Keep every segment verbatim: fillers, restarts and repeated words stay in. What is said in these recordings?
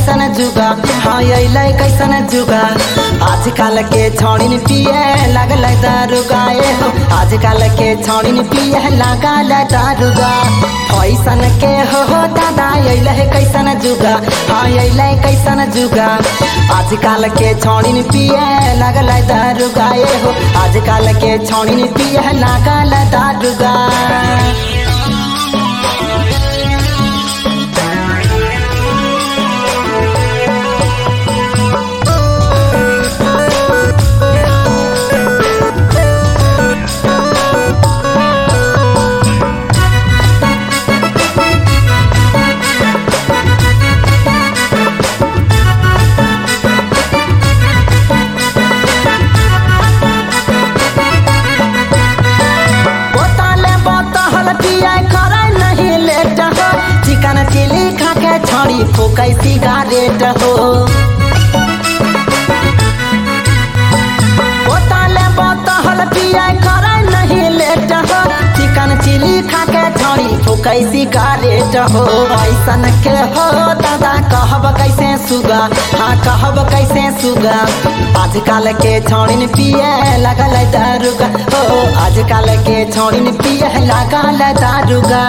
कैसन जुगा हाँ अइले कैसन जुगा आजकल के छौड़िन पिए लगल दारुगा ए हो आजकल के छौड़िन पिए लागल दारुगा ऐसन के हो हो दादा अइले कैसन जुगा हाँ अइले कैसन जुगा आजकल के छौड़िन पिए लगल दारुगा ए हो आजकल के छौड़िन पिए लागल दारुगा चिकन चिली खा के छड़ी फूकै सिगारेट हो बोतल बोतल पिए करे नहीं लेट हो चिकन चिली खा के छड़ी फूकै सिगारेट हो ऐसन के हो दादा कहब कैसे सुगा हाँ कहब कैसे सुगा आजकल के छौड़िन पिए लगल दारुगा हो आजकल के छौड़िन पिए लगल दारुगा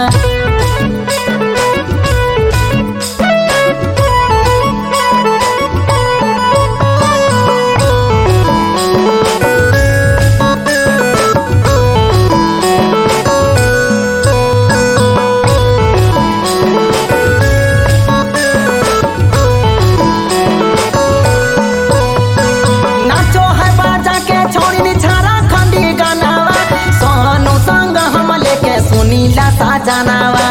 साजनावा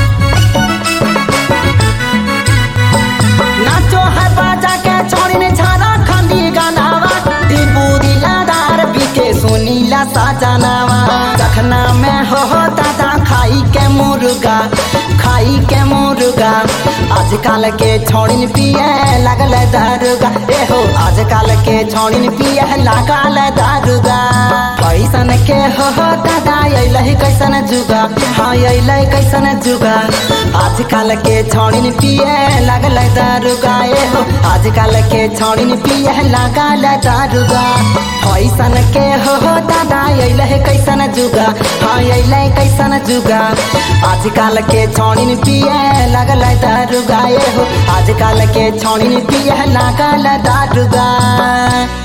नाचो है बाजा के छौड़िन छारा खंडी गानावा टीपू दिलादार बीके सुनीला साजनावा जखना में हो हो दादा खाई के मुर्गा खाई के मुर्गा आजकल के छौड़िन पिए लगल दारुगा ए हो आजकल के छौड़िन पिए लगल दारुगा ऐसन के हो हो दादा अइले कैसन जुगा हाँ अइले कैसन जुगा आजकल के छौड़िन पिए लगल दारुगा ए हो आजकल के छौड़िन पिए लगल दारुगा ऐसन के हो हो दादा अइले कैसन जुगा हाँ अइले कैसन जुगा आजकल के छौड़िन पिए लगल दारुगा ए हो आजकल के छौड़िन पिए लगल दारुगा।